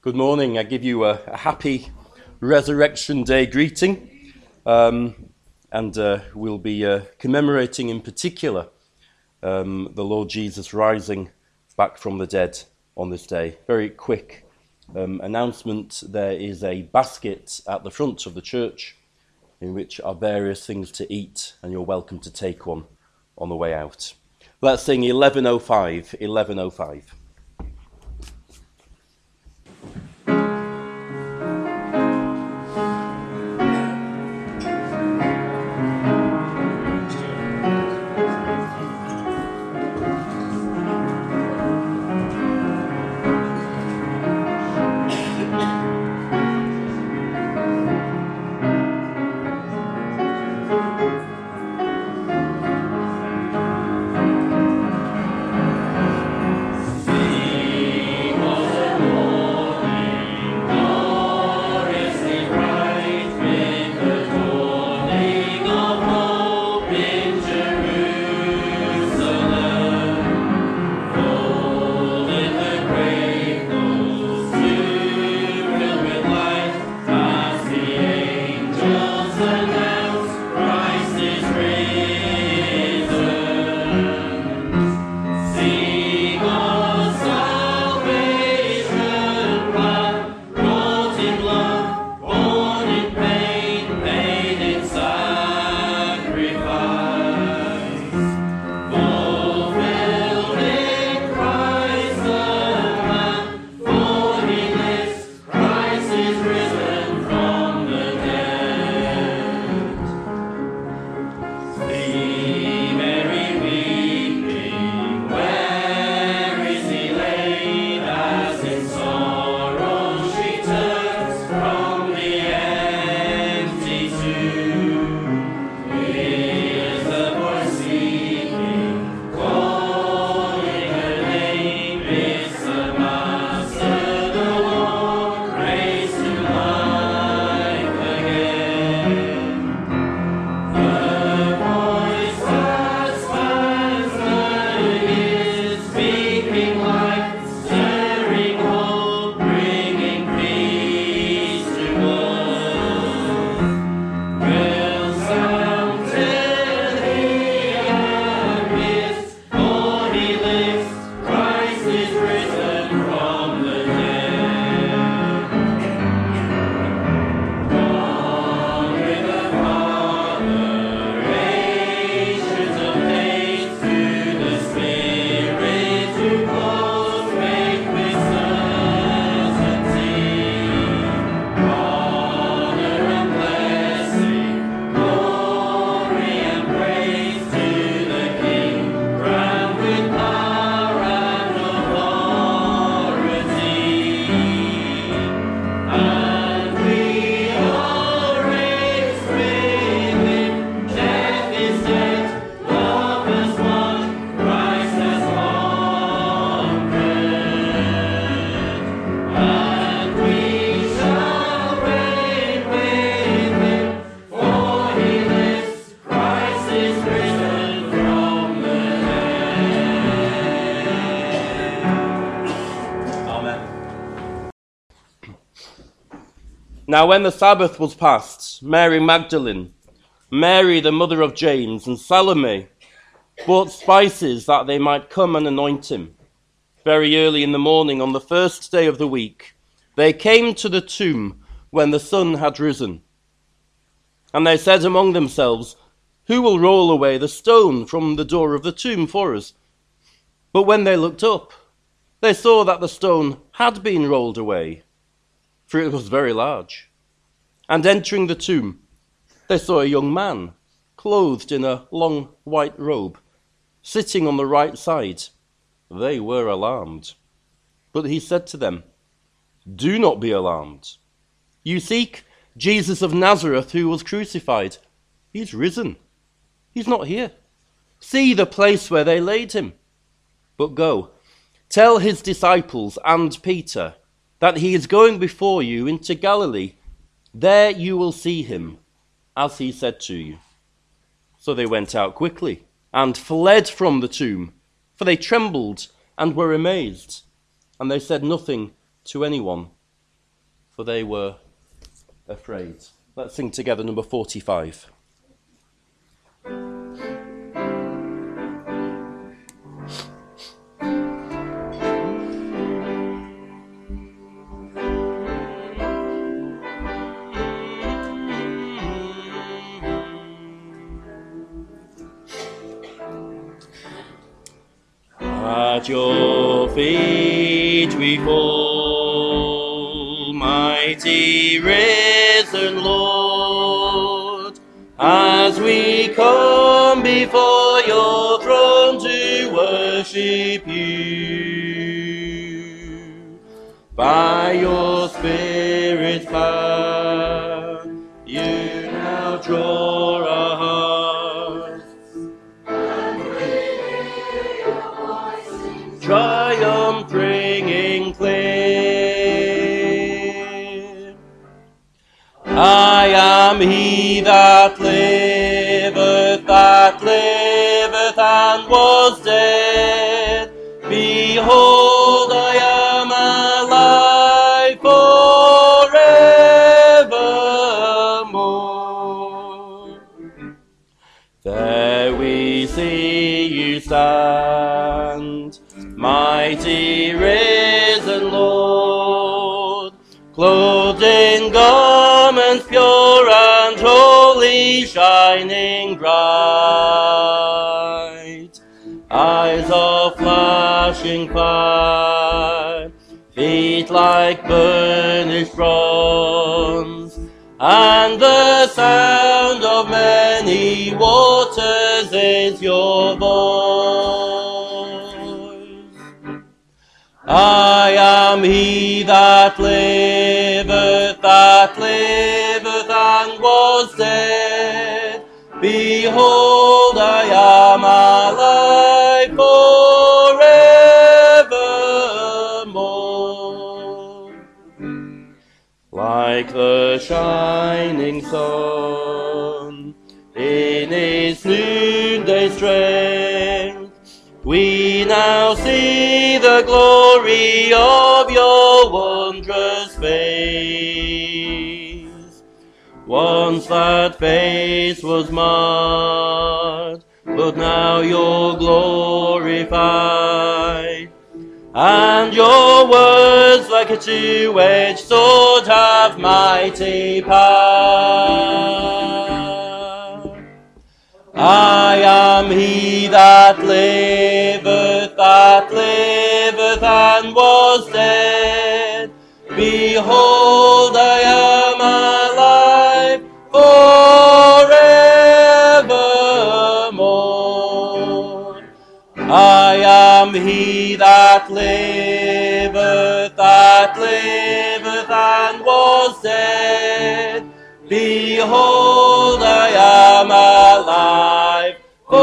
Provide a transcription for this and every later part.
Good morning. I give you a happy Resurrection Day greeting. We'll be commemorating in particular the Lord Jesus rising back from the dead on this day. Very quick announcement. There is a basket at the front of the church in which are various things to eat, and you're welcome to take one on the way out. Let's sing 1105, 1105. Now when the Sabbath was past, Mary Magdalene, Mary the mother of James, and Salome bought spices that they might come and anoint him. Very early in the morning on the first day of the week, they came to the tomb when the sun had risen. And they said among themselves, "Who will roll away the stone from the door of the tomb for us?" But when they looked up, they saw that the stone had been rolled away, for it was very large. And entering the tomb, they saw a young man, clothed in a long white robe, sitting on the right side. They were alarmed. But he said to them, "Do not be alarmed. You seek Jesus of Nazareth who was crucified. He's risen. He's not here. See the place where they laid him. But go, tell his disciples and Peter that he is going before you into Galilee. There you will see him, as he said to you." So they went out quickly and fled from the tomb, for they trembled and were amazed, and they said nothing to anyone, for they were afraid. Let's sing together number 45. At your feet we fall, mighty risen Lord, as we come before your throne to worship you. By your Spirit's power, you now draw our hearts. Triumph ringing clear. I am he that liveth and was dead. Behold, I am alive forevermore. There we see you stand, mighty risen Lord, clothed in garments pure and holy, shining bright, eyes of flashing fire, feet like burnished bronze, and the sound of many waters is your voice. I am he that liveth and was dead. Behold, I am alive forevermore. Like the shining sun in its noonday strength, we now see the glory of your wondrous face. Once that face was marred, but now you're glorified, and your words like a two-edged sword have mighty power. I am he that liveth and was dead. Behold, I am alive forevermore. I am he that liveth and was dead. Behold, I am alive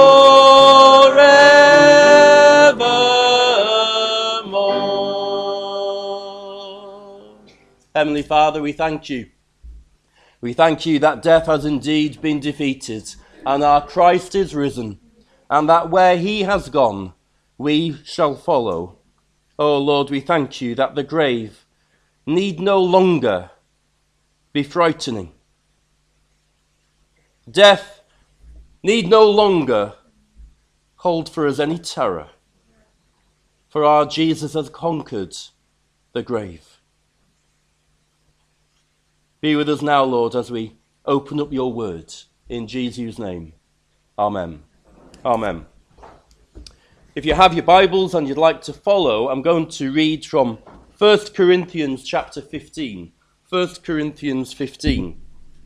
forevermore. Heavenly Father, we thank you. We thank you that death has indeed been defeated, and our Christ is risen, and that where he has gone, we shall follow. Oh Lord, we thank you that the grave need no longer be frightening. Death need no longer hold for us any terror, for our Jesus has conquered the grave. Be with us now, Lord, as we open up your word. In Jesus' name, amen. Amen. If you have your Bibles and you'd like to follow, I'm going to read from 1 Corinthians chapter 15. 1 Corinthians 15.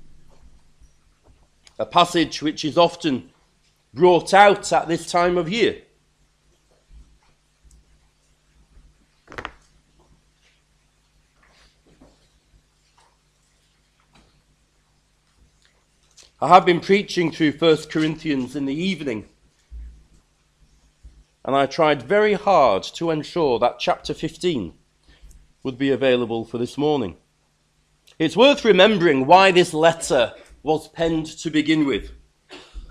A passage which is often brought out at this time of year. I have been preaching through 1 Corinthians in the evening, and I tried very hard to ensure that chapter 15 would be available for this morning. It's worth remembering why this letter was penned to begin with.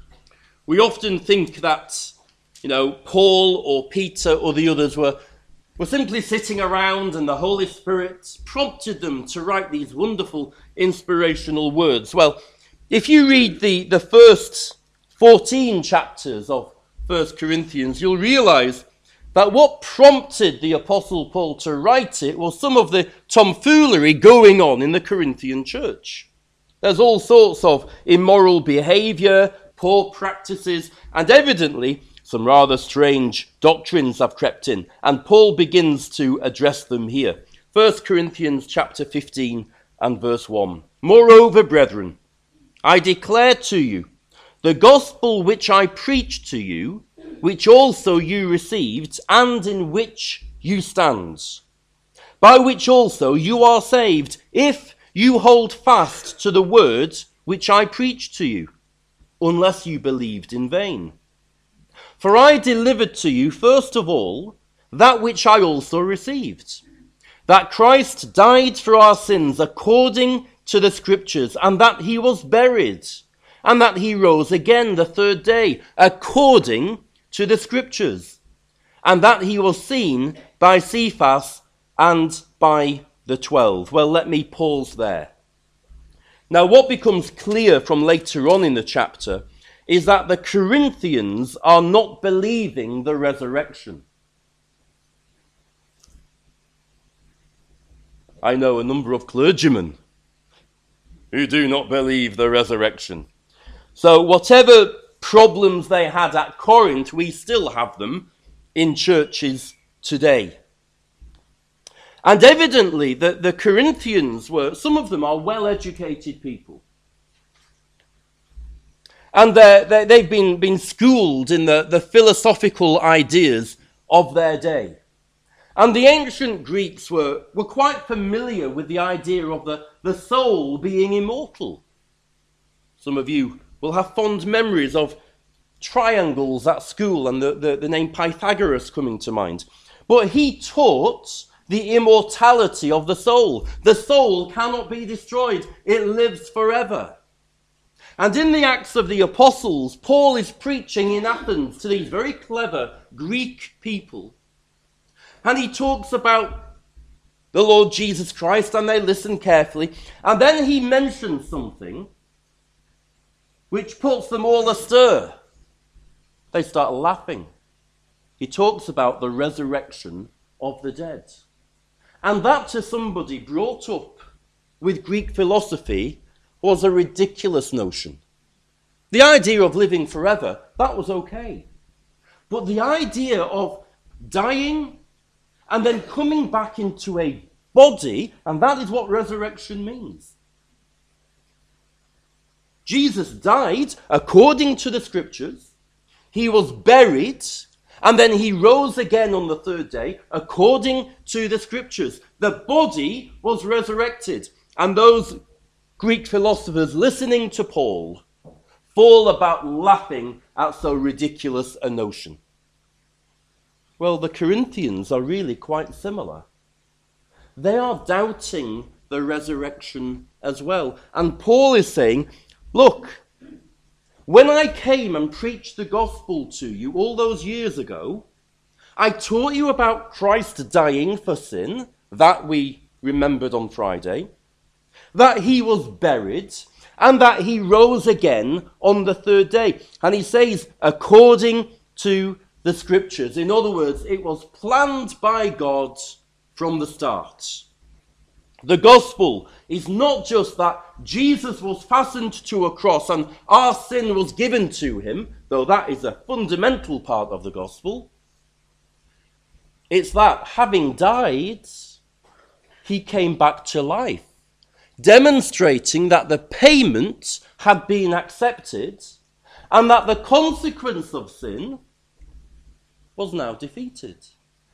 We often think that, Paul or Peter or the others were were simply sitting around and the Holy Spirit prompted them to write these wonderful inspirational words. Well, if you read the first 14 chapters of 1 Corinthians, you'll realize that what prompted the Apostle Paul to write it was some of the tomfoolery going on in the Corinthian church. There's all sorts of immoral behavior, poor practices, and evidently some rather strange doctrines have crept in, and Paul begins to address them here. 1 Corinthians chapter 15 and verse 1. Moreover, brethren, I declare to you the gospel which I preached to you, which also you received, and in which you stand, by which also you are saved, if you hold fast to the word which I preached to you, unless you believed in vain. For I delivered to you, first of all, that which I also received, that Christ died for our sins according to the Scriptures, and that he was buried, and that he rose again the third day, according to the Scriptures, and that he was seen by Cephas and by the 12. Well, let me pause there. Now, what becomes clear from later on in the chapter is that the Corinthians are not believing the resurrection. I know a number of clergymen who do not believe the resurrection. So whatever problems they had at Corinth, we still have them in churches today. And evidently, the Corinthians some of them are well-educated people. And they've been schooled in the philosophical ideas of their day. And the ancient Greeks were quite familiar with the idea of the soul being immortal. Some of you will have fond memories of triangles at school and the name Pythagoras coming to mind. But he taught the immortality of the soul. The soul cannot be destroyed. It lives forever. And in the Acts of the Apostles, Paul is preaching in Athens to these very clever Greek people. And he talks about the Lord Jesus Christ, and they listen carefully. And then he mentions something which puts them all astir. They start laughing. He talks about the resurrection of the dead. And that, to somebody brought up with Greek philosophy, was a ridiculous notion. The idea of living forever, that was okay. But the idea of dying and then coming back into a body, and that is what resurrection means. Jesus died according to the Scriptures. He was buried, and then he rose again on the third day according to the Scriptures. The body was resurrected, and those Greek philosophers listening to Paul fall about laughing at so ridiculous a notion. Well, the Corinthians are really quite similar. They are doubting the resurrection as well. And Paul is saying, look, when I came and preached the gospel to you all those years ago, I taught you about Christ dying for sin, that we remembered on Friday, that he was buried, and that he rose again on the third day. And he says, according to the Scriptures. In other words, it was planned by God from the start. The gospel is not just that Jesus was fastened to a cross and our sin was given to him, though that is a fundamental part of the gospel. It's that having died, he came back to life, demonstrating that the payment had been accepted and that the consequence of sin was now defeated.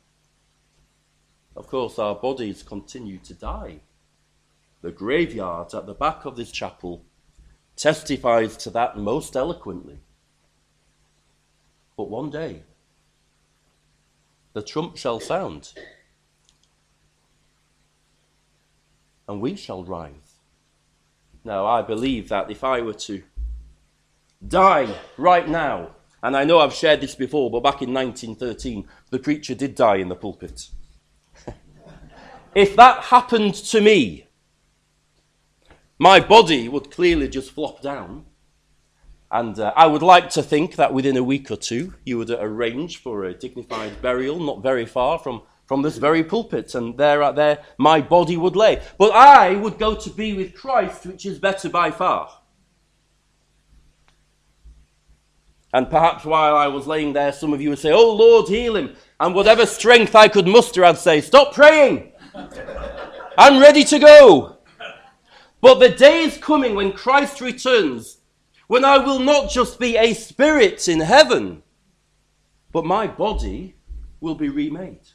Of course, our bodies continue to die. The graveyard at the back of this chapel testifies to that most eloquently. But one day, the trump shall sound, and we shall rise. Now, I believe that if I were to die right now, and I know I've shared this before, but back in 1913, the preacher did die in the pulpit. if that happened to me, my body would clearly just flop down. And I would like to think that within a week or two, you would arrange for a dignified burial not very far from this very pulpit, and there my body would lay. But I would go to be with Christ, which is better by far. And perhaps while I was laying there, some of you would say, "Oh Lord, heal him." And whatever strength I could muster, I'd say, "Stop praying. I'm ready to go." But the day is coming when Christ returns, when I will not just be a spirit in heaven, but my body will be remade.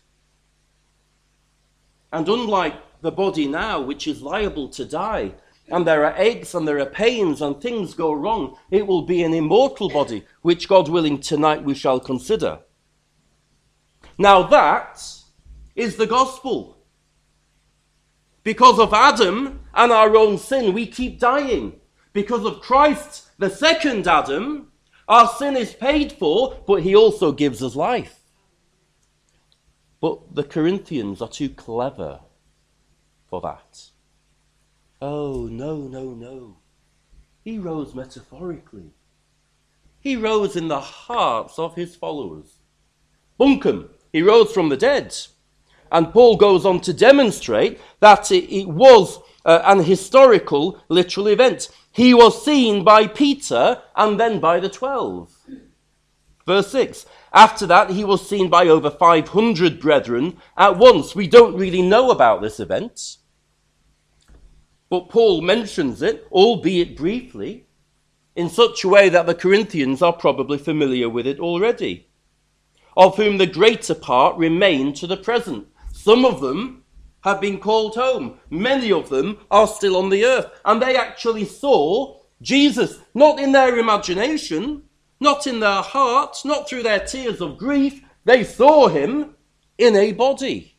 And unlike the body now, which is liable to die, and there are aches and there are pains and things go wrong, it will be an immortal body, which, God willing, tonight we shall consider. Now that is the gospel. Because of Adam and our own sin, we keep dying. Because of Christ, the second Adam, our sin is paid for, but he also gives us life. But the Corinthians are too clever for that. Oh, no. He rose metaphorically. He rose in the hearts of his followers. Bunkum, he rose from the dead. And Paul goes on to demonstrate that it was an historical, literal event. He was seen by Peter and then by the 12. Verse 6. After that, he was seen by over 500 brethren at once. We don't really know about this event, but Paul mentions it, albeit briefly, in such a way that the Corinthians are probably familiar with it already, of whom the greater part remain to the present. Some of them have been called home. Many of them are still on the earth. And they actually saw Jesus, not in their imagination, not in their heart, not through their tears of grief. They saw him in a body.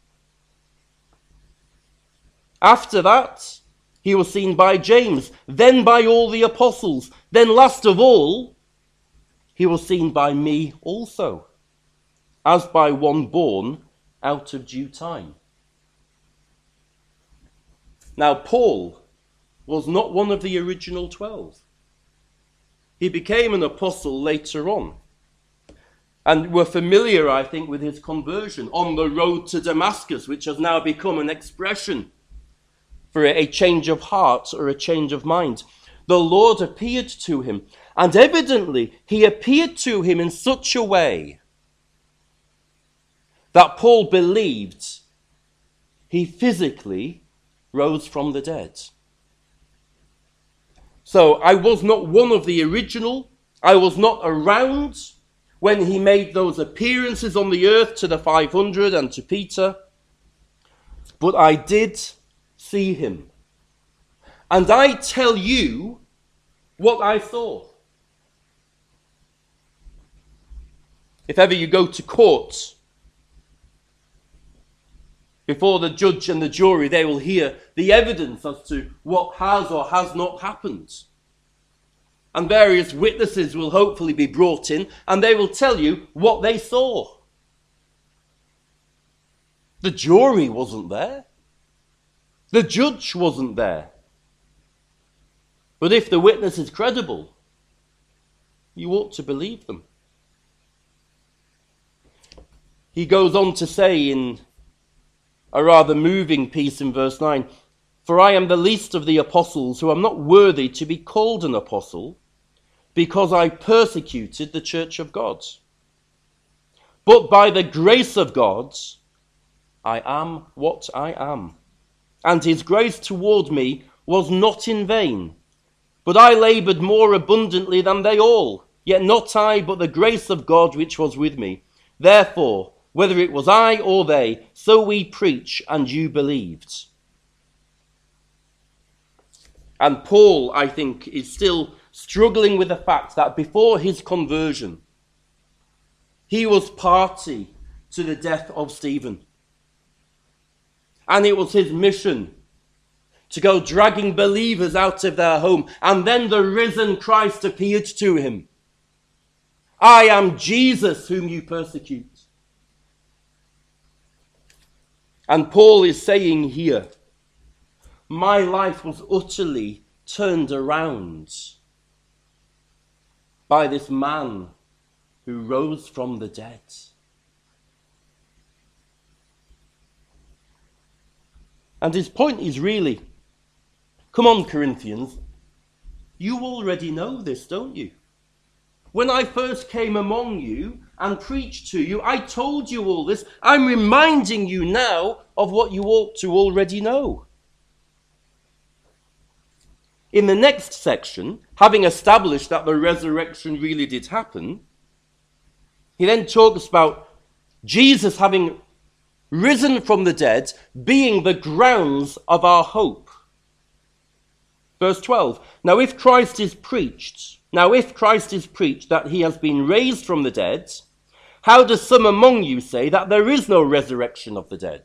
After that, he was seen by James, then by all the apostles. Then last of all, he was seen by me also, as by one born out of due time. Now, Paul was not one of the original 12. He became an apostle later on. And we're familiar, I think, with his conversion on the road to Damascus, which has now become an expression for a change of heart or a change of mind. The Lord appeared to him, and evidently he appeared to him in such a way that Paul believed he physically rose from the dead. So I was not one of the original. I was not around when he made those appearances on the earth to the 500 and to Peter. But I did see him. And I tell you what I saw. If ever you go to court, before the judge and the jury, they will hear the evidence as to what has or has not happened. And various witnesses will hopefully be brought in, and they will tell you what they saw. The jury wasn't there. The judge wasn't there. But if the witness is credible, you ought to believe them. He goes on to say in a rather moving piece in verse 9, "For I am the least of the apostles, who am not worthy to be called an apostle, because I persecuted the church of God. But by the grace of God, I am what I am. And his grace toward me was not in vain. But I labored more abundantly than they all. Yet not I, but the grace of God which was with me. Therefore, whether it was I or they, so we preach, and you believed." And Paul, I think, is still struggling with the fact that before his conversion, he was party to the death of Stephen. And it was his mission to go dragging believers out of their home. And then the risen Christ appeared to him. "I am Jesus whom you persecute." And Paul is saying here, my life was utterly turned around by this man who rose from the dead. And his point is really, come on, Corinthians, you already know this, don't you? When I first came among you and preached to you, I told you all this. I'm reminding you now of what you ought to already know. In the next section, having established that the resurrection really did happen, he then talks about Jesus having risen from the dead being the grounds of our hope. Verse 12, Now if Christ is preached that he has been raised from the dead, how do some among you say that there is no resurrection of the dead?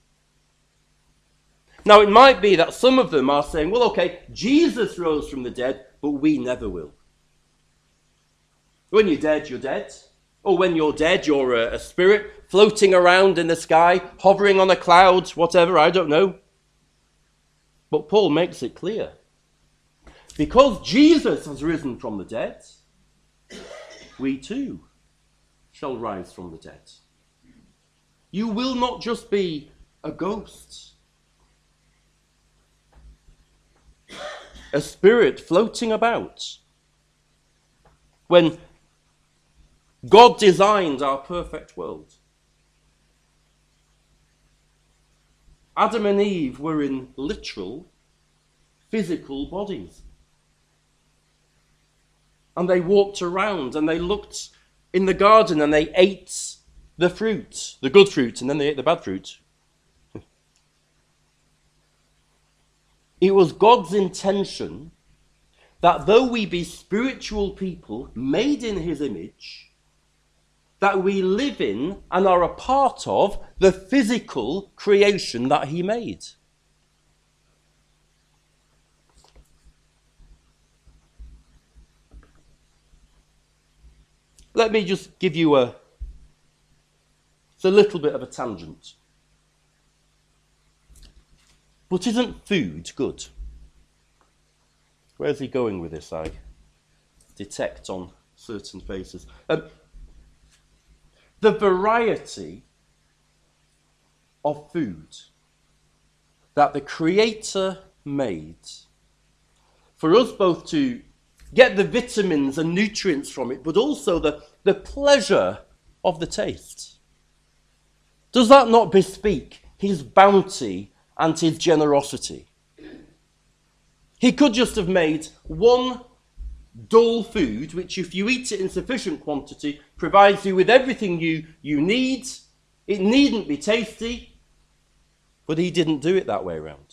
Now, it might be that some of them are saying, well, okay, Jesus rose from the dead, but we never will. When you're dead, you're dead. Or when you're dead, you're a spirit floating around in the sky, hovering on a cloud, whatever, I don't know. But Paul makes it clear. Because Jesus has risen from the dead, we too shall rise from the dead. You will not just be a ghost, a spirit floating about. When God designed our perfect world, Adam and Eve were in literal, physical bodies. And they walked around and they looked in the garden and they ate the fruit, the good fruit, and then they ate the bad fruit. It was God's intention that though we be spiritual people made in his image, that we live in and are a part of the physical creation that he made. Let me just give you it's a little bit of a tangent. But isn't food good? Where's he going with this, I detect on certain faces? The variety of food that the Creator made for us both to get the vitamins and nutrients from it, but also the pleasure of the taste. Does that not bespeak his bounty and his generosity? He could just have made one dull food, which if you eat it in sufficient quantity, provides you with everything you need. It needn't be tasty, but he didn't do it that way around.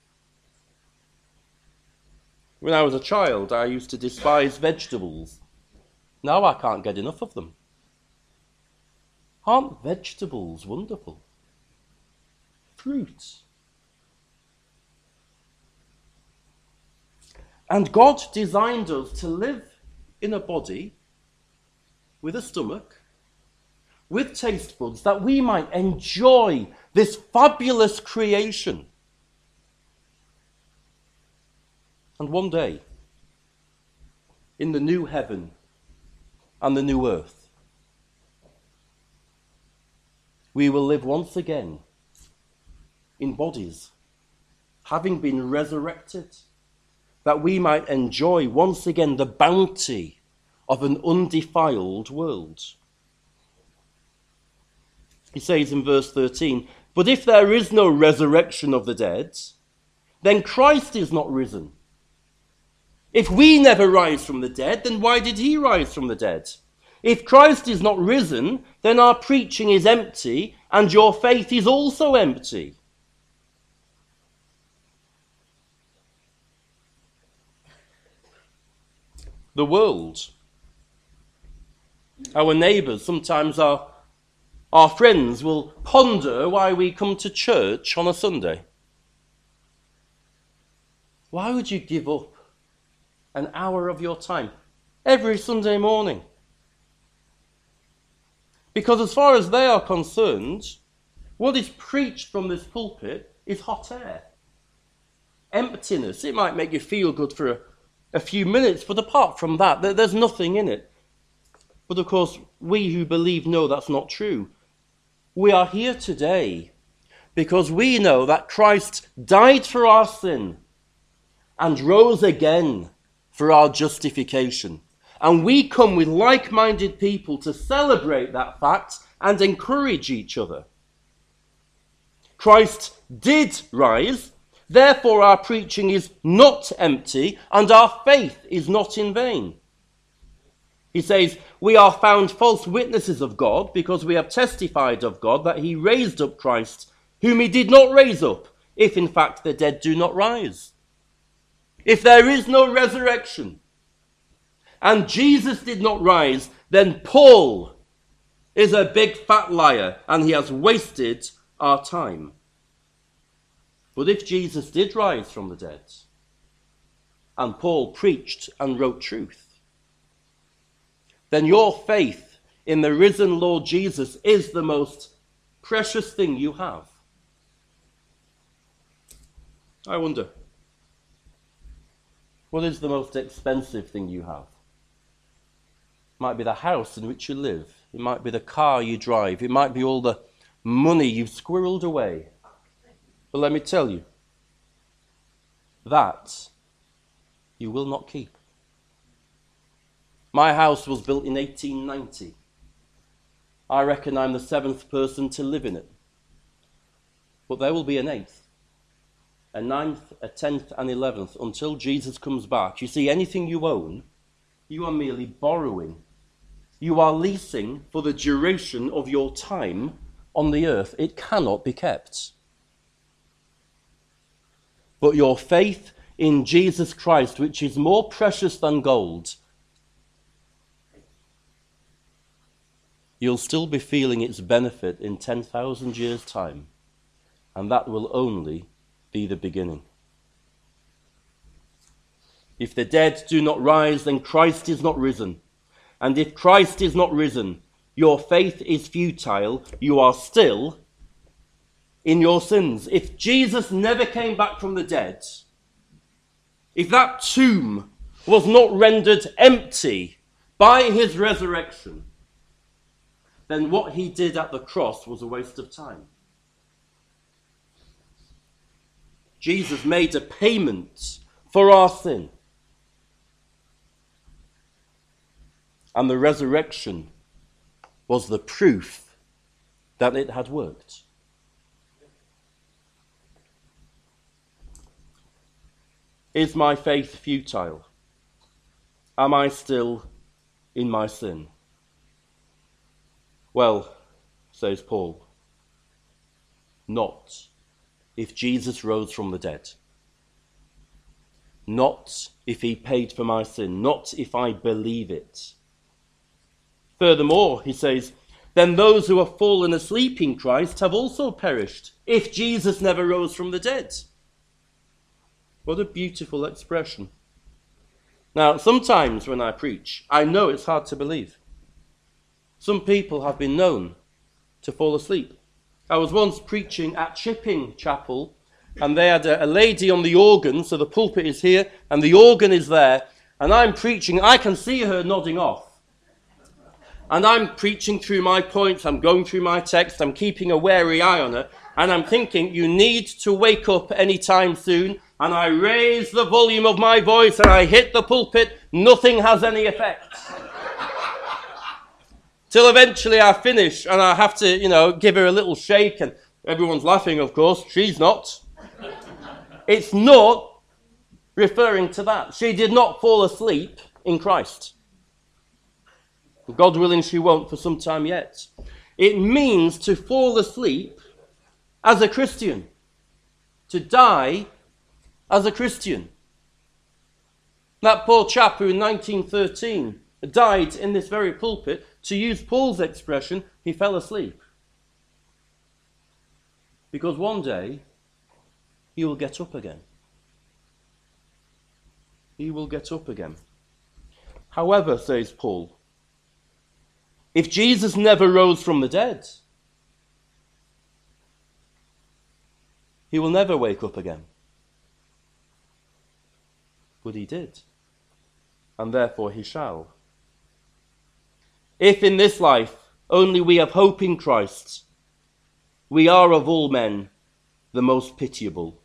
When I was a child, I used to despise vegetables. Now I can't get enough of them. Aren't vegetables wonderful? Fruit. And God designed us to live in a body with a stomach, with taste buds, that we might enjoy this fabulous creation. And one day, in the new heaven and the new earth, we will live once again in bodies, having been resurrected, that we might enjoy once again the bounty of an undefiled world. He says in verse 13, "But if there is no resurrection of the dead, then Christ is not risen. If we never rise from the dead, then why did he rise from the dead? If Christ is not risen, then our preaching is empty, and your faith is also empty." The world, our neighbours, sometimes our friends will ponder why we come to church on a Sunday. Why would you give up an hour of your time every Sunday morning? Because as far as they are concerned, What is preached from this pulpit is hot air. Emptiness. It might make you feel good for a few minutes, but apart from that, there's nothing in it. But of course, we who believe know that's not true. We are here today because we know that Christ died for our sin and rose again for our justification. And we come with like-minded people to celebrate that fact and encourage each other. Christ did rise, therefore our preaching is not empty and our faith is not in vain. He says, we are found false witnesses of God because we have testified of God that he raised up Christ, whom he did not raise up, if in fact the dead do not rise. If there is no resurrection and Jesus did not rise, then Paul is a big fat liar and he has wasted our time. But if Jesus did rise from the dead and Paul preached and wrote truth, then your faith in the risen Lord Jesus is the most precious thing you have. I wonder, what is the most expensive thing you have? It might be the house in which you live. It might be the car you drive. It might be all the money you've squirreled away. But let me tell you, that you will not keep. My house was built in 1890. I reckon I'm the 7th person to live in it. But there will be an 8th, a 9th, a 10th, and 11th until Jesus comes back. You see, anything you own, you are merely borrowing. You are leasing for the duration of your time on the earth. It cannot be kept. But your faith in Jesus Christ, which is more precious than gold, you'll still be feeling its benefit in 10,000 years' time, and that will only be the beginning. If the dead do not rise, then Christ is not risen. And if Christ is not risen, your faith is futile. You are still in your sins. If Jesus never came back from the dead, if that tomb was not rendered empty by his resurrection, then what he did at the cross was a waste of time. Jesus made a payment for our sin. And the resurrection was the proof that it had worked. Is my faith futile? Am I still in my sin? Well, says Paul, not if Jesus rose from the dead. Not if he paid for my sin. Not if I believe it. Furthermore, he says, then those who have fallen asleep in Christ have also perished, if Jesus never rose from the dead. What a beautiful expression. Now, sometimes when I preach, I know it's hard to believe. Some people have been known to fall asleep. I was once preaching at Chipping Chapel, and they had a lady on the organ, so the pulpit is here, and the organ is there, and I'm preaching. I can see her nodding off. And I'm preaching through my points, I'm going through my text, I'm keeping a wary eye on her, and I'm thinking, you need to wake up any time soon, and I raise the volume of my voice, and I hit the pulpit, nothing has any effect. Till eventually I finish, and I have to, give her a little shake, and everyone's laughing, of course, she's not. It's not referring to that. She did not fall asleep in Christ. God willing, she won't for some time yet. It means to fall asleep as a Christian, to die as a Christian. That poor chap who in 1913 died in this very pulpit, to use Paul's expression, he fell asleep. Because one day, he will get up again. He will get up again. However, says Paul, if Jesus never rose from the dead, he will never wake up again. But he did, and therefore he shall. If in this life only we have hope in Christ, we are of all men the most pitiable.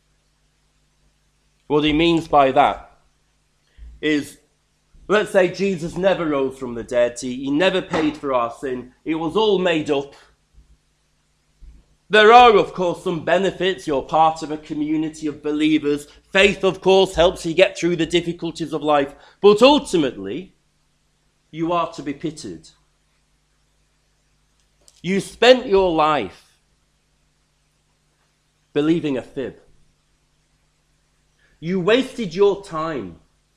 What he means by that is, let's say Jesus never rose from the dead, he never paid for our sin, it was all made up. There are, of course, some benefits. You're part of a community of believers. Faith, of course, helps you get through the difficulties of life. But ultimately, you are to be pitied. You spent your life believing a fib. You wasted your time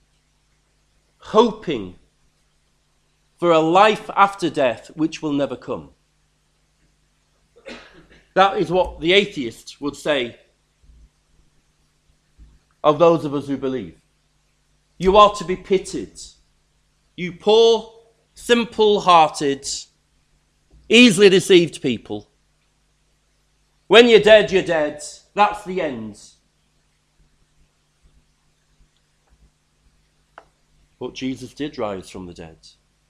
hoping for a life after death which will never come. That is what the atheist would say of those of us who believe. You are to be pitied. You poor, simple-hearted, easily deceived people. When you're dead, you're dead. That's the end. But Jesus did rise from the dead.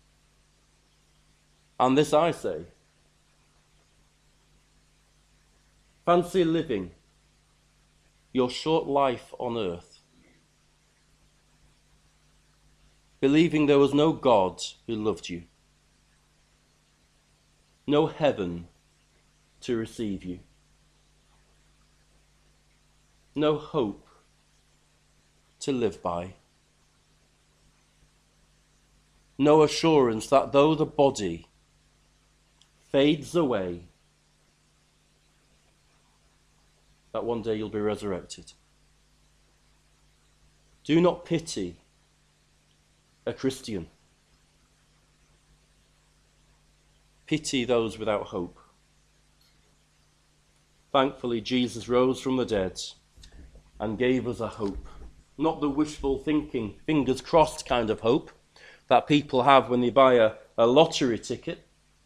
And this I say. Fancy living your short life on earth, believing there was no God who loved you, no heaven to receive you, no hope to live by, no assurance that though the body fades away, that one day you'll be resurrected. Do not pity a Christian. Pity those without hope. Thankfully, Jesus rose from the dead and gave us a hope. Not the wishful thinking, fingers crossed kind of hope that people have when they buy a lottery ticket,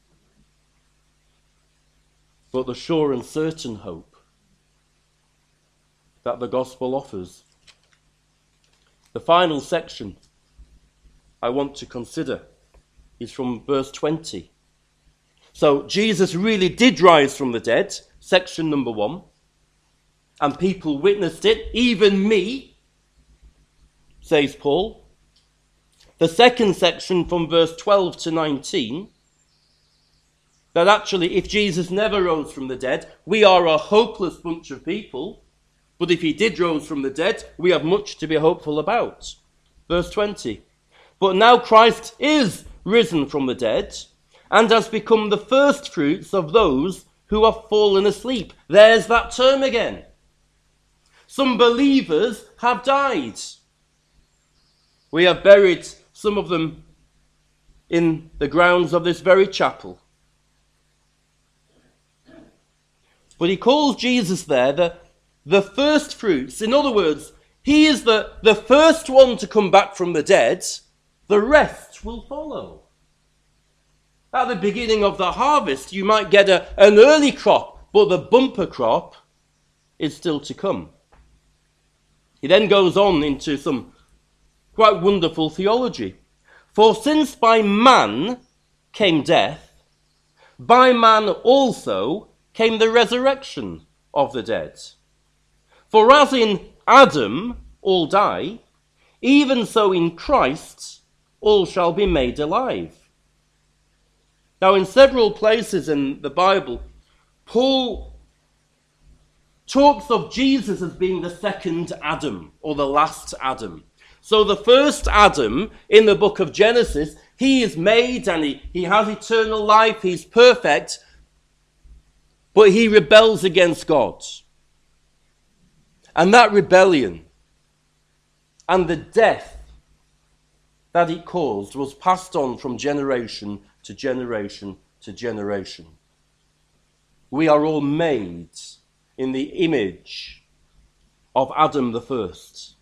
but the sure and certain hope that the gospel offers. The final section I want to consider is from verse 20. So Jesus really did rise from the dead, section number 1, and people witnessed it, even me, says Paul. The second section from verse 12 to 19, that actually if Jesus never rose from the dead, we are a hopeless bunch of people. But if he did rise from the dead, we have much to be hopeful about. Verse 20. But now Christ is risen from the dead and has become the first fruits of those who have fallen asleep. There's that term again. Some believers have died. We have buried some of them in the grounds of this very chapel. But he calls Jesus there the first fruits. In other words, he is the first one to come back from the dead. The rest will follow. At the beginning of the harvest, you might get an early crop, but the bumper crop is still to come. He then goes on into some quite wonderful theology. For since by man came death, by man also came the resurrection of the dead. For as in Adam all die, even so in Christ all shall be made alive. Now in several places in the Bible, Paul talks of Jesus as being the second Adam, or the last Adam. So the first Adam in the book of Genesis, he is made and he has eternal life, he's perfect, but he rebels against God. And that rebellion and the death that it caused was passed on from generation to generation to generation. We are all made in the image of Adam the first.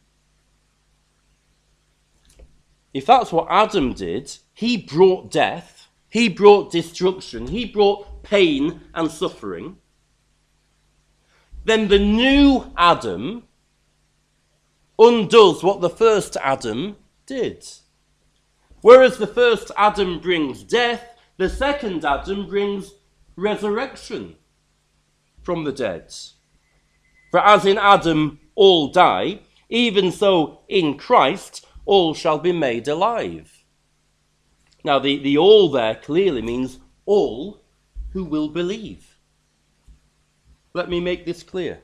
If that's what Adam did, he brought death, he brought destruction, he brought pain and suffering. then the new Adam undoes what the first Adam did. Whereas the first Adam brings death, the second Adam brings resurrection from the dead. For as in Adam all die, even so in Christ all shall be made alive. Now the all there clearly means all who will believe. Let me make this clear.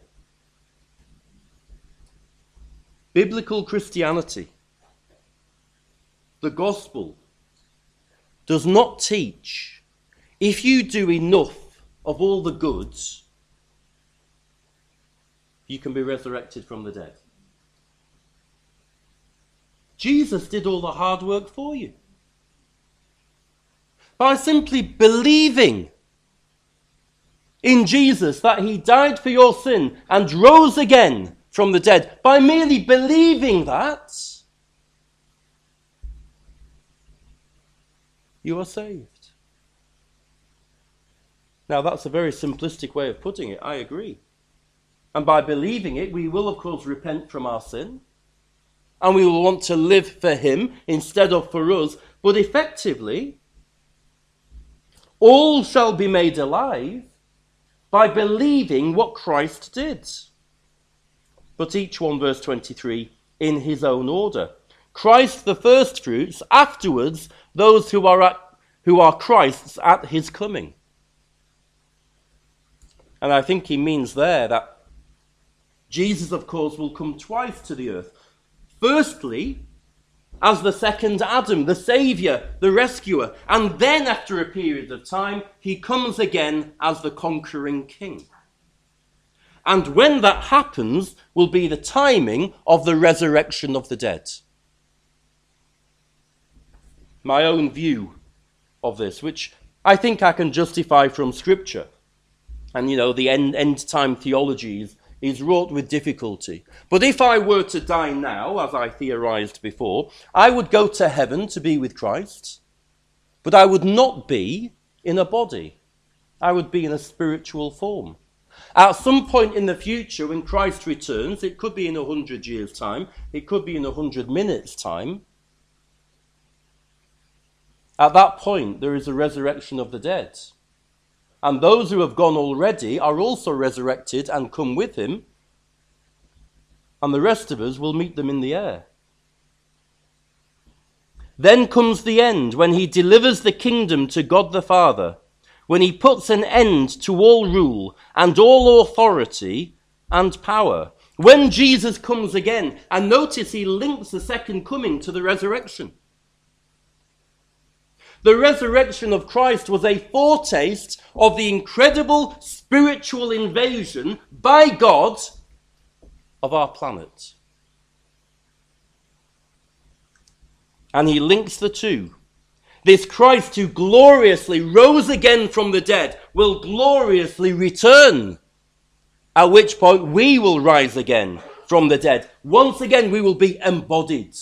Biblical Christianity, the gospel, does not teach if you do enough of all the goods, you can be resurrected from the dead. Jesus did all the hard work for you. By simply believing in Jesus, that he died for your sin and rose again from the dead, by merely believing that, you are saved. Now, that's a very simplistic way of putting it, I agree. And by believing it, we will, of course, repent from our sin, and we will want to live for him instead of for us. But effectively, all shall be made alive by believing what Christ did. But each one, verse 23, in his own order. Christ the first fruits, afterwards those who are Christ's at his coming. And I think he means there that Jesus, of course, will come twice to the earth. Firstly, as the second Adam, the Saviour, the rescuer. And then, after a period of time, he comes again as the conquering king. And when that happens will be the timing of the resurrection of the dead. My own view of this, which I think I can justify from Scripture. And, the end-time theology is wrought with difficulty. But if I were to die now, as I theorized before, I would go to heaven to be with Christ, but I would not be in a body. I would be in a spiritual form. At some point in the future, when Christ returns, it could be in 100 years' time, it could be in 100 minutes' time. At that point, there is a resurrection of the dead. And those who have gone already are also resurrected and come with him. And the rest of us will meet them in the air. Then comes the end, when he delivers the kingdom to God the Father, when he puts an end to all rule and all authority and power. When Jesus comes again, and notice he links the second coming to the resurrection. The resurrection of Christ was a foretaste of the incredible spiritual invasion by God of our planet. And he links the two. This Christ who gloriously rose again from the dead will gloriously return, at which point we will rise again from the dead. Once again we will be embodied,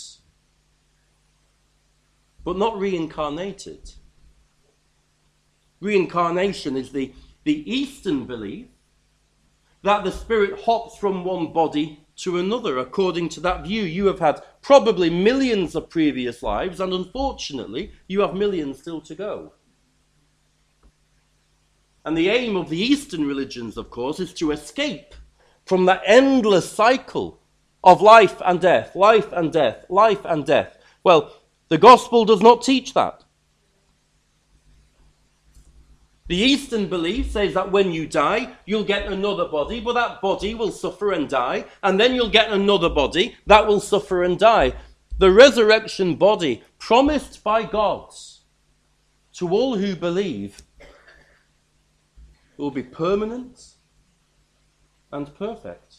but not reincarnated. Reincarnation is the Eastern belief that the spirit hops from one body to another. According to that view, you have had probably millions of previous lives, and unfortunately, you have millions still to go. And the aim of the Eastern religions, of course, is to escape from that endless cycle of life and death, life and death, life and death. Well, the gospel does not teach that. The Eastern belief says that when you die, you'll get another body, but that body will suffer and die, and then you'll get another body that will suffer and die. The resurrection body promised by God to all who believe will be permanent and perfect.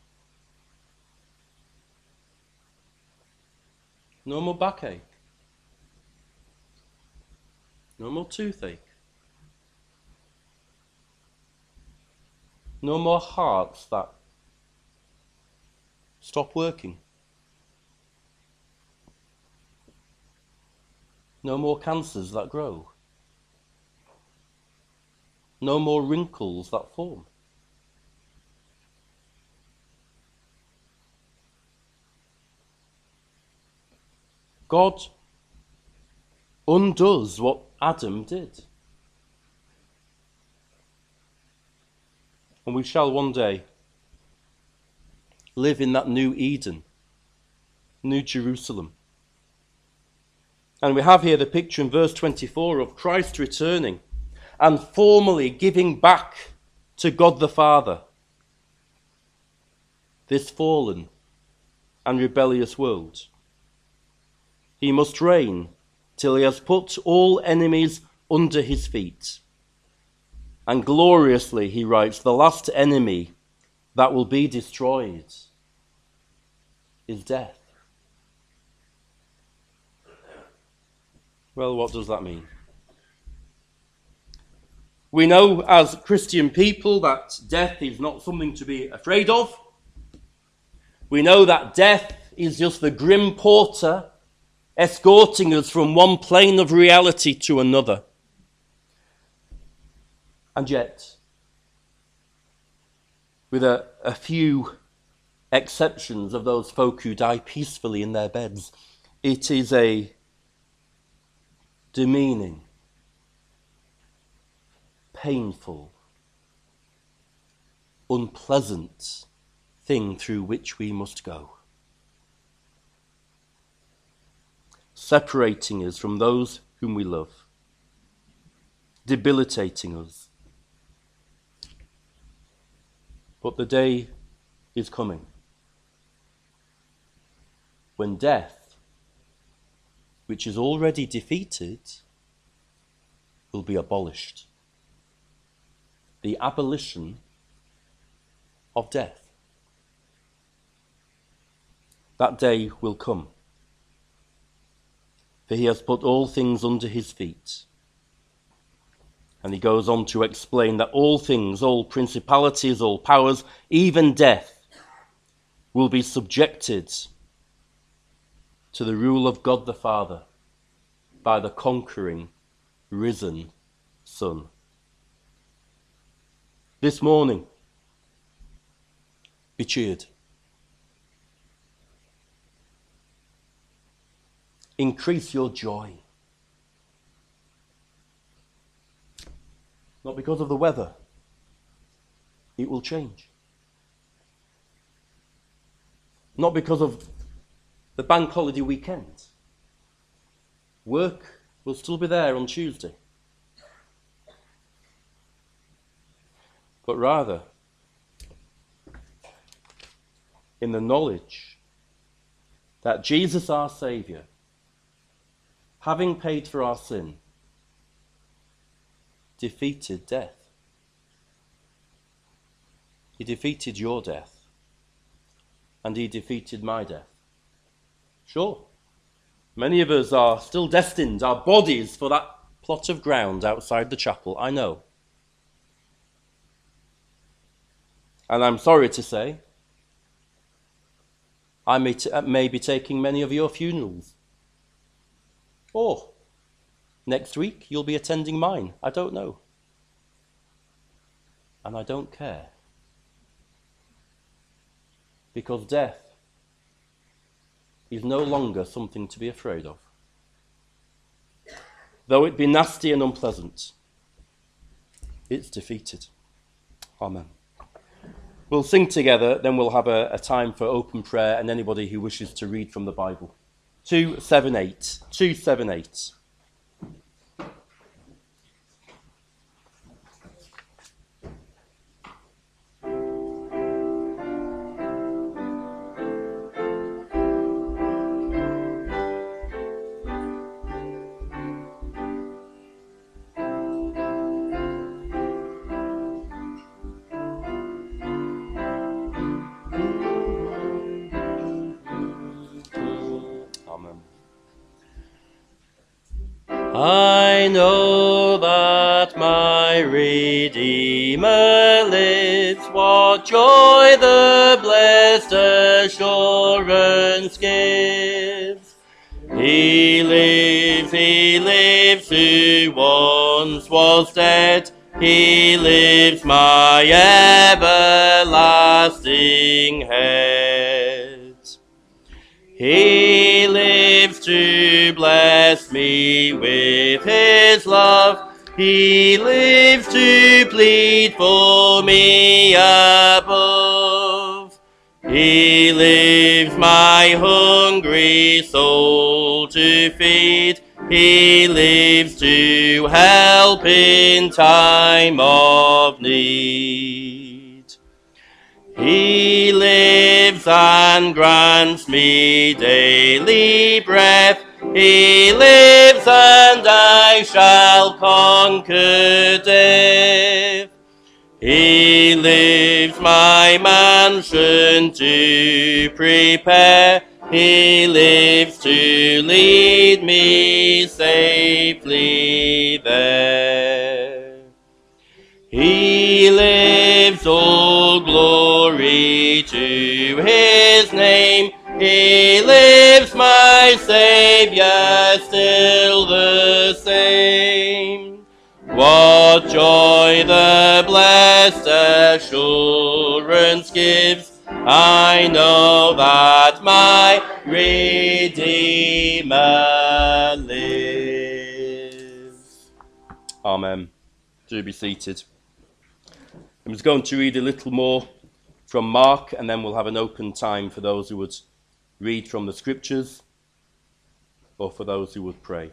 No more backache. No more toothache. No more hearts that stop working. No more cancers that grow. No more wrinkles that form. God undoes what Adam did. And we shall one day live in that new Eden, New Jerusalem. And we have here the picture in verse 24 of Christ returning and formally giving back to God the Father this fallen and rebellious world. He must reign till he has put all enemies under his feet. And gloriously, he writes, the last enemy that will be destroyed is death. Well, what does that mean? We know as Christian people that death is not something to be afraid of. We know that death is just the grim porter escorting us from one plane of reality to another. And yet, with a few exceptions of those folk who die peacefully in their beds, it is a demeaning, painful, unpleasant thing through which we must go, separating us from those whom we love, debilitating us. But the day is coming when death, which is already defeated, will be abolished. The abolition of death. That day will come, for he has put all things under his feet. And he goes on to explain that all things, all principalities, all powers, even death, will be subjected to the rule of God the Father by the conquering, risen Son. This morning, be cheered. Increase your joy. Not because of the weather. It will change. Not because of the bank holiday weekend. Work will still be there on Tuesday. But rather, in the knowledge that Jesus, our Saviour, having paid for our sin, defeated death. He defeated your death, and he defeated my death. Sure, many of us are still destined, our bodies, for that plot of ground outside the chapel, I know. And I'm sorry to say, I may be taking many of your funerals. Or next week you'll be attending mine. I don't know. And I don't care. Because death is no longer something to be afraid of. Though it be nasty and unpleasant, it's defeated. Amen. We'll sing together, then we'll have a time for open prayer and anybody who wishes to read from the Bible. 278. 278. I know that my Redeemer lives, what joy the blessed assurance gives. He lives, who once was dead, he lives, my everlasting head. He lives, lives to bless me with his love. He lives to plead for me above. He lives my hungry soul to feed. He lives to help in time of need. He lives and grants me daily breath. He lives and I shall conquer death. He lives my mansion to prepare. He lives to lead me safely there. He lives, all glory to his name. He lives, my Saviour, still the same. What joy the blessed assurance gives! I know that my Redeemer lives. Amen. Do be seated. I'm just going to read a little more from Mark, and then we'll have an open time for those who would read from the scriptures or for those who would pray.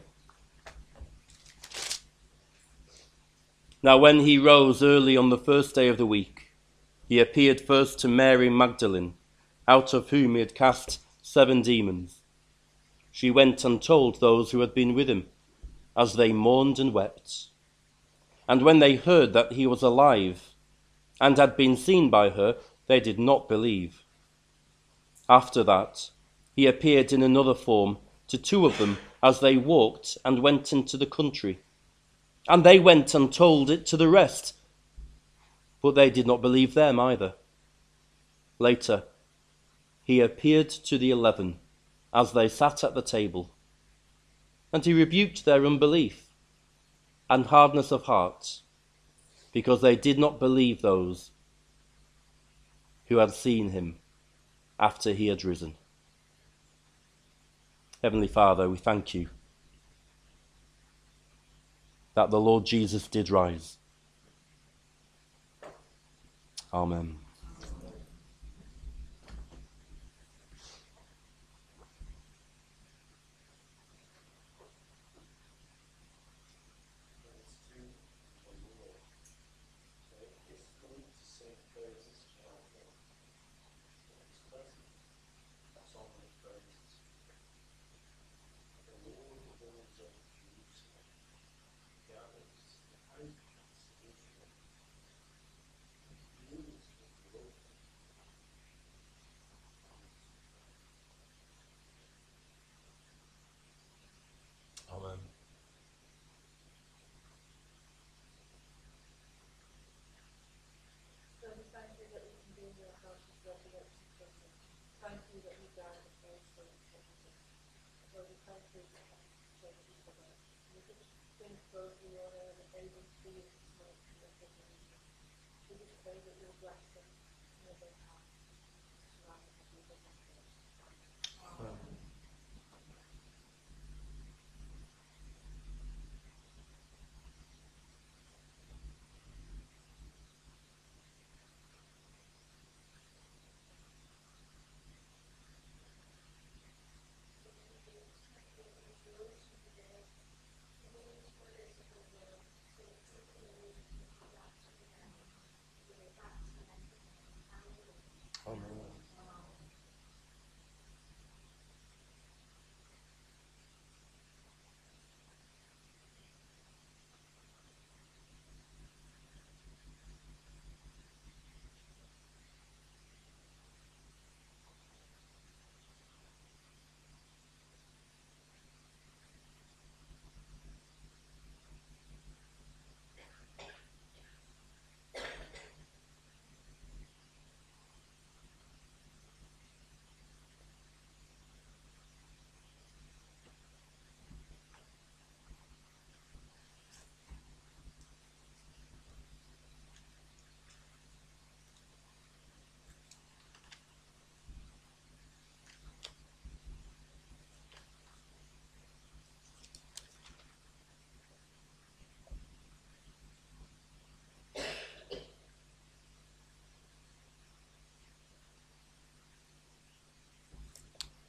Now when he rose early on the first day of the week, he appeared first to Mary Magdalene, out of whom he had cast 7 demons. She went and told those who had been with him, as they mourned and wept. And when they heard that he was alive and had been seen by her, they did not believe. After that, he appeared in another form to 2 of them as they walked and went into the country. And they went and told it to the rest, but they did not believe them either. Later, he appeared to the 11 as they sat at the table, and he rebuked their unbelief and hardness of heart, because they did not believe those who had seen him after he had risen. Heavenly Father, we thank you that the Lord Jesus did rise. Amen. Amen. Lord, we thank you that we can be in your house with resurrection Sunday. Thank you that you died and rose for us. Lord, we thank you that you shed you for us. We just think those who are able to be with us tonight in your community. We just pray that you'll bless them in their hearts. Surround them with your goodness. Amen.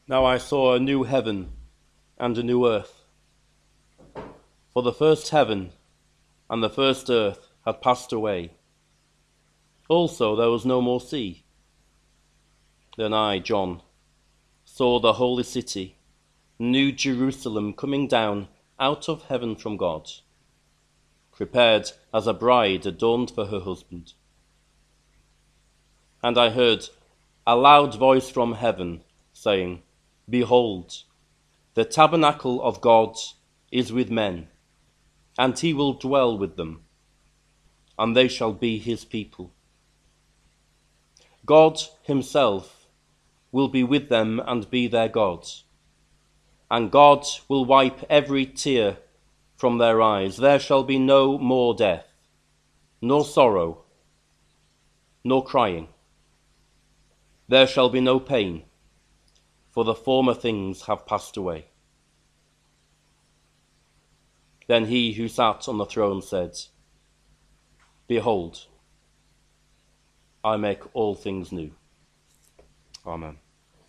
Now I saw a new heaven and a new earth. For the first heaven and the first earth had passed away. Also there was no more sea. Then I, John, saw the holy city, New Jerusalem, coming down out of heaven from God, prepared as a bride adorned for her husband. And I heard a loud voice from heaven saying, Behold, the tabernacle of God is with men, and he will dwell with them, and they shall be his people. God himself will be with them and be their God, and God will wipe every tear from their eyes. There shall be no more death, nor sorrow, nor crying. There shall be no pain, for the former things have passed away. Then he who sat on the throne said, Behold, I make all things new. Amen.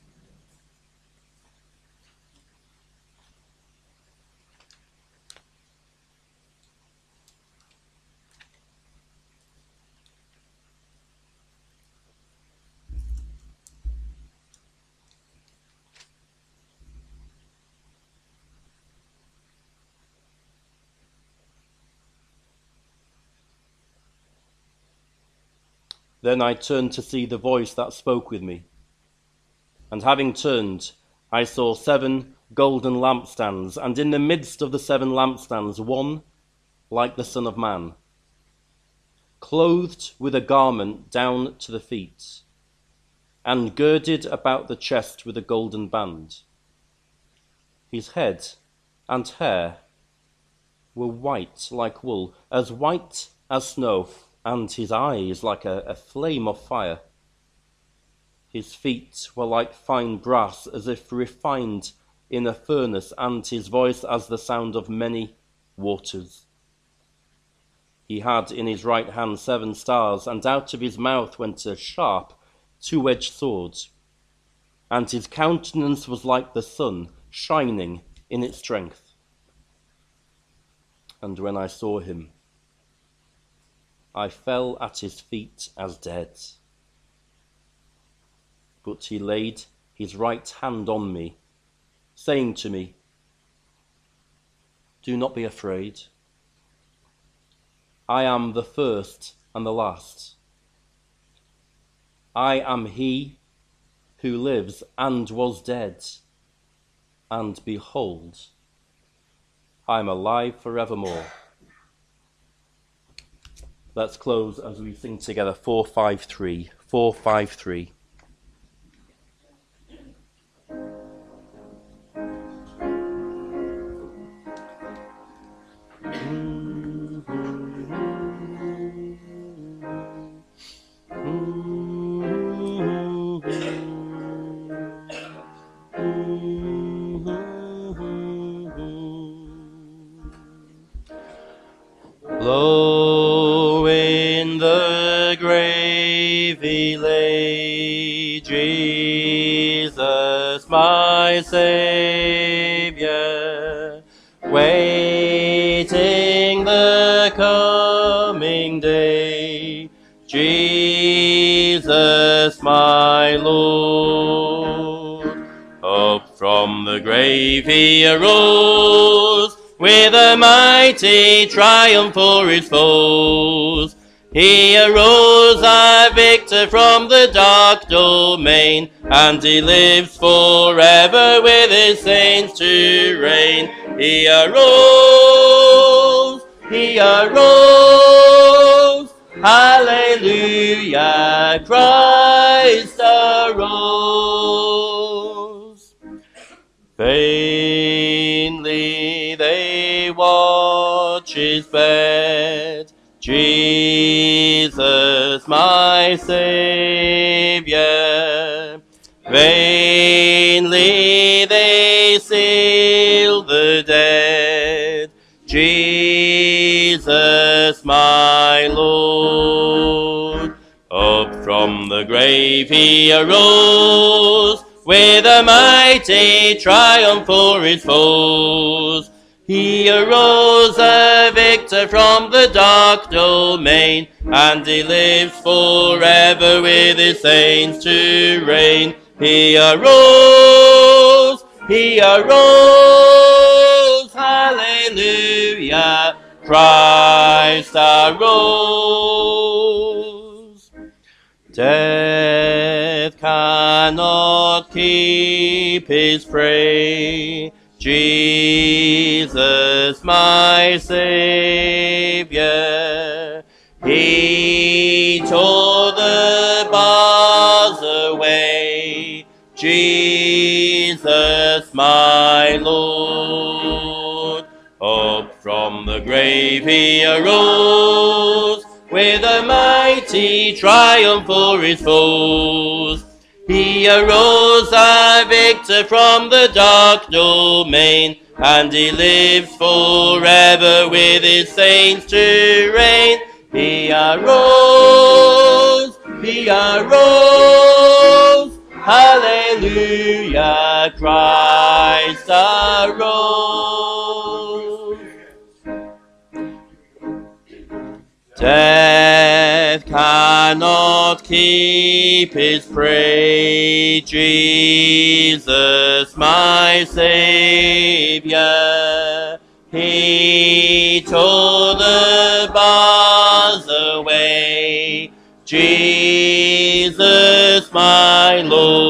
Then I turned to see the voice that spoke with me. And having turned, I saw 7 golden lampstands, and in the midst of the 7 lampstands one like the Son of Man, clothed with a garment down to the feet, and girded about the chest with a golden band. His head and hair were white like wool, as white as snow, and his eyes like a flame of fire. His feet were like fine brass, as if refined in a furnace, and his voice as the sound of many waters. He had in his right hand 7 stars, and out of his mouth went a sharp, 2-edged sword. And his countenance was like the sun, shining in its strength. And when I saw him, I fell at his feet as dead. But he laid his right hand on me, saying to me, Do not be afraid. I am the first and the last. I am he who lives and was dead, and behold, I am alive forevermore. Let's close as we sing together 453. 453. Low in the grave he lay, Jesus my Saviour, waiting the coming day, Jesus my Lord. Up from the grave he arose, with a mighty triumph for his foes. He arose a victor from the dark domain, and he lives forever with his saints to reign. He arose, hallelujah, Christ arose. Vainly they watch his bed, Jesus my Saviour. Vainly they seal the dead, Jesus my Lord. Up from the grave he arose, with a mighty triumph for his foes. He arose a victor from the dark domain, and he lives forever with his saints to reign. He arose, hallelujah, Christ arose. Death cannot keep his prey, Jesus my Saviour. He tore the bars away, Jesus my Lord. Up from the grave he arose, with a mighty triumph for his foes. He arose a victor from the dark domain, and he lives forever with his saints to reign. He arose, hallelujah, Christ arose. Death cannot keep his prey, Jesus my Saviour. He tore the bars away, Jesus my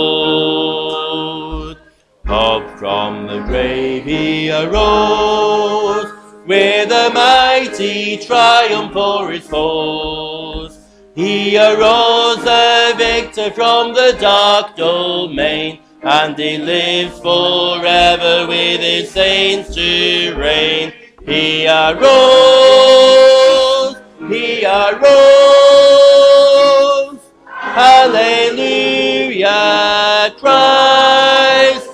Lord. Up from the grave he arose, with a mighty triumph for his foes. He arose a victor from the dark domain, and he lives forever with his saints to reign. He arose, hallelujah, Christ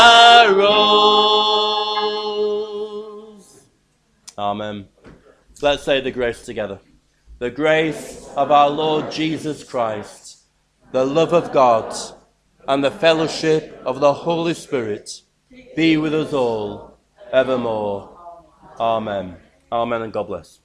arose. Amen. Let's say the grace together. The grace of our Lord Jesus Christ, the love of God, and the fellowship of the Holy Spirit be with us all evermore. Amen. Amen, and God bless.